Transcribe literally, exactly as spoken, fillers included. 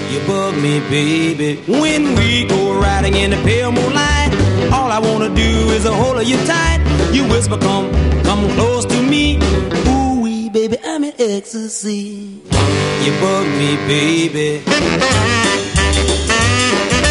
You bug me, baby. When we go riding in the pale moonlight, all I wanna do is a hold of you tight. You whisper, come, come close to me. Ooh wee, baby, I'm in ecstasy. You bug me, baby.